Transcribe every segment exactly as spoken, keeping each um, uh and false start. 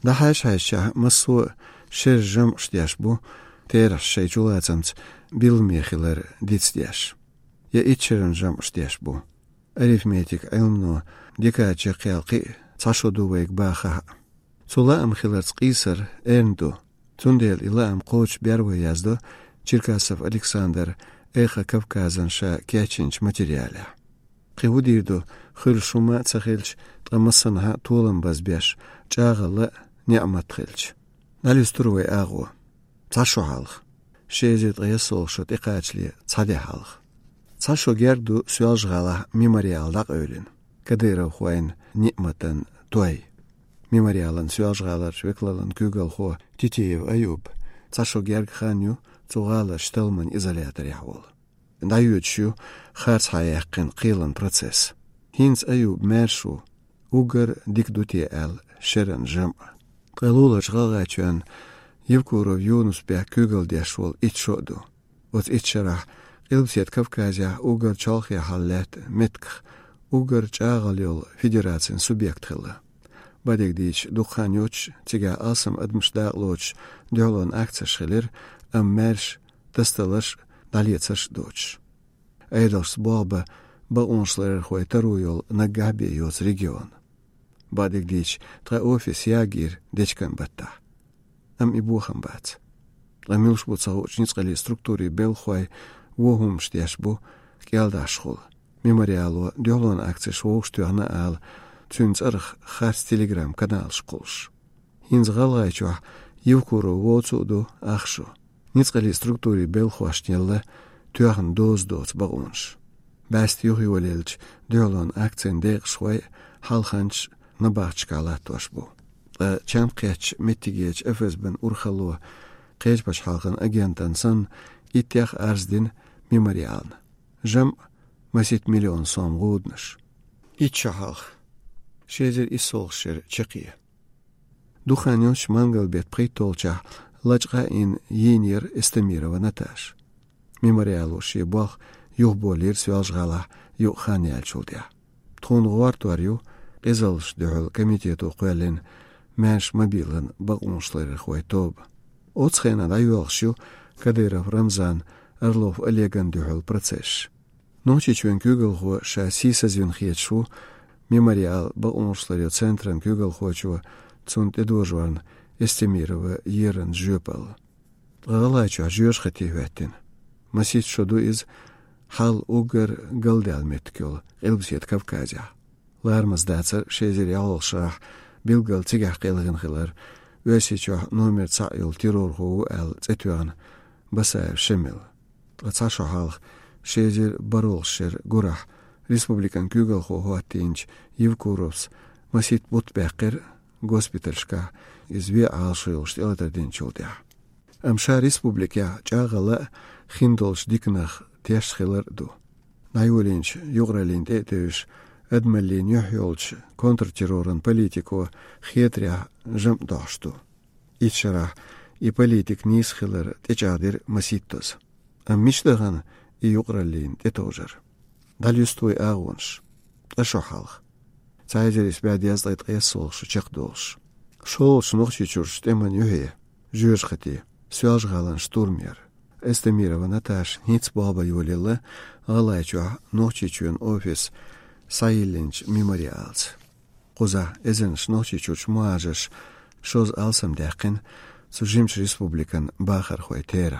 Dahash haisha masu shir jam shtiash bu teras shay julatsams bilmechiler ditstiash. Ya itcherin jam shtiash bu. Arithmetic ilmno dikache qelqi tashudu weg baha. Sula am khilats qisar erndu. Tundel ila am qoch berwe yazdo Черкасов Александр Эхо Кавказан ша кячинч материаля. Qivudiydu xilshuma tsakhelch tqamassanha tulan bazbiash chagala ni'mat khilch. Nalisturwe agu tashu halq. Shezit qiyasol shot iqachli tsadi halq. Tashu gerdu sualжгала memorialdak öylin. Kadyrov khoyn ni'matan toy. Memorialan sualжгаlar shveklalan kugal kho Titeyev Ayub. Tashu gerg khanyu Цугала штелман изолятор яхвол. Даютшу харц хаяқин қилан процесс. Хинц аю мершу угар дикдути эл шерен жам. Қилула жғалгачуан Евкуров Юнус бя күгал дешвол итшоду. Вот итшарах илбсет Кавказя угар чалхия халлет меткх угар чагалил федерациян субъект хилла. Бадик дич духанёч тига асам адмшдаглоч дёлон акция шхилер am mersh tastalаш daletsаш доч. Эйдалс баба ба оншлер хой таруйол на габе йоц регион. Бадик дич тра офис ягир дечкан батта. Am ибухам бац. Ламилш буца учницкали структури белхой вогум штяшбу келдашхул. Мемориалу дёлон акция шоуштуана ал цүнцарх харс телеграм канал школш. Хинзгалайчу Евкуру воцуду ахшу. Ницкали структури белхуаштнелла тюахан доз-доз багунш. Баст юхи валелч дёлон акцен дегшвай халханч набахчкала тошбу. Чам кеч меттигеч эфэсбен урхалу кеч баш халхан агентан сан иттях арздин мемориалн. Жам масит миллион сом гуднаш. Итча халх. Шезер исолшер чекия. Духанёч мангалбет притолча Лачга ин енер эстемирова наташ. Мемориалу шибах юхболир свяжгала юханиалчулдя. Тхунгуар туарю эзалш дюхл комитету қуэлин мәш мобилын бағуншлары хуай тоб. Оцхена да юалшу Кадыров Рамзан Орлов Олеган дюхл процесс. Ночи чуен күгл ху ша сиса звенхетшу мемориал бағуншлары центран күгл хочу цунт эдожварн Эстемирова ерен жөпал. Галача жөш хативеттин. Масит шоду из хал угар галдалметкел элбсет Кавказя. Лармас дацар шезер ялшах билгал тигах келген хилар. Өсичо номер цайл террор ху ал цетуан басаев шемел. Ацаша халх шезер баролшер гурах республикан күгал ху хатинч Евкуровс масит бутбекер госпитальшка изве алшилш элдерден чулдя. Амша республика чагала хиндолш дикнах тешхилер ду. Найолинч югралин этеш адмалин юхёлч контртеррорын политику хетря жамдашту. Ичара и политик нисхилер течадир маситтос. Ам мичдаган и югралин этожер. Далюстой агонш. Ашохалх. Цайзерис бядязлайт эсолш чакдолш. Шолш нохчи чурш теман юхе. Жюш хати. Свяжгалан штурмер. Эстемирова Наташ ниц баба юлила алайчу нохчи чуен офис Сайленч мемориалс. Куза эзенш нохчи чуч муажеш шоз алсам дякин сужимш республикан бахар хуй терах.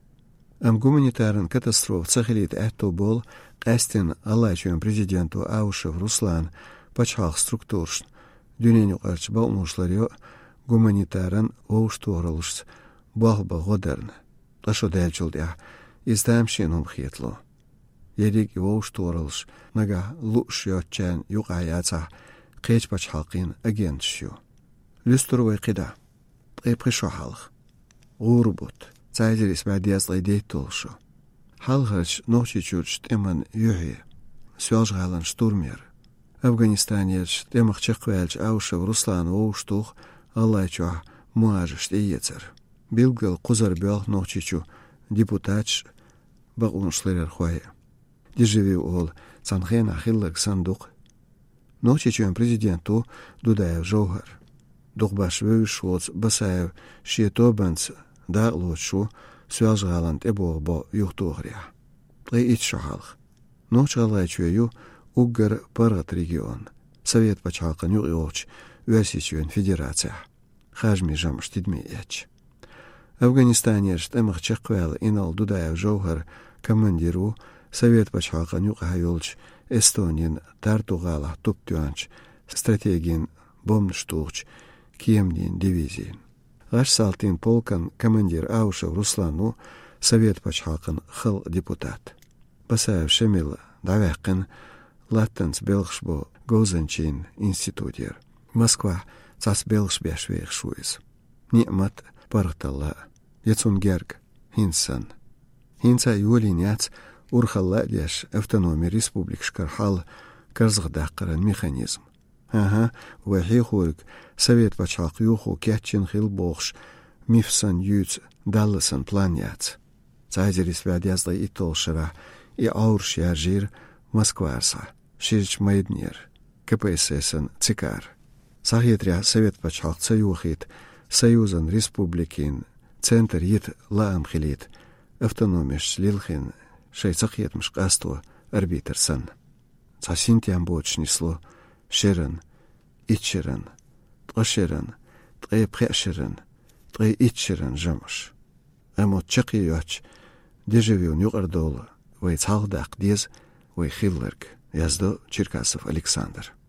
Ам гуманитарен катастроф цахилит этто бол кастен алайчуен президенту Аушев Руслан пачхах структурш дюненю арч баумушларё гуманитарен оуштуоралш бахба годерн. Ташо дельчулдя истамшин хум хиетло. Ерик оуштуоралш нага лушьёчен югаяца кеч пачхалкин агентшю. Люстровой кида. Эпришо халх. Урбут. Цайзерис бадиаслай дейтолшо. Халхач ночи чурч теман юхи. Свяжгалан штурмер. Афганистанец темах чеквельч Аушев Руслан оуштух алайчу муажеш дейецер. Билгал кузарбел ночичу депутатч багуншлерер хое. Деживи ол цанхена хиллак сандук. Ночичуен президенту Дудаев Жогар. дугбаш вöwшwoz басаев шиетобанц дарлошу связгалант эборбо юхтугря. Плей итшахалх. Ночалайчую уггар парат регион. Совет пачалкан югиоч Уәсичуен федерация. Хажми жам штидмеяч. Афганистане штемах чеквел инал дудаяв жовхар командиру Совет пачалкан югайолч Эстонин Тартугала туптюанч стратегин бомнштурч киемнин дивизии. Аш салтин полкан командир Аушев Руслану Совет пачалкан хыл депутат. Басаев шемил давяккин Латтенс Белгшбо Гозенчин институтер. Москва цас Белгш бяшвех шуиз. Ни'мат паргталла. Яцунгерг хинсан. Хинца юлиняц урхалла дяш автономия республик шкархал карзгдаққаран механизм. Ага, вахи хург Совет пачалк юху кятчин хил бохш мифсан юц далласан планяц. Цайзерис вядязда и толшара и аурш яжир Москварса. Ширч майднер. КПССен цикар. Сахетря Совет пачалк цаюхит Союзан республикин центр ит лаамхилит автономиш лилхин шейцахетмш касту арбитерсан. Цасинтян бочнисло шерен, итчерен, трошерен, трей прешерен, трей итчерен жамаш. Эмот чакиёч дежавиун югардол вей цалдак диз вей хиллерг. Яздо Черкасов Александр.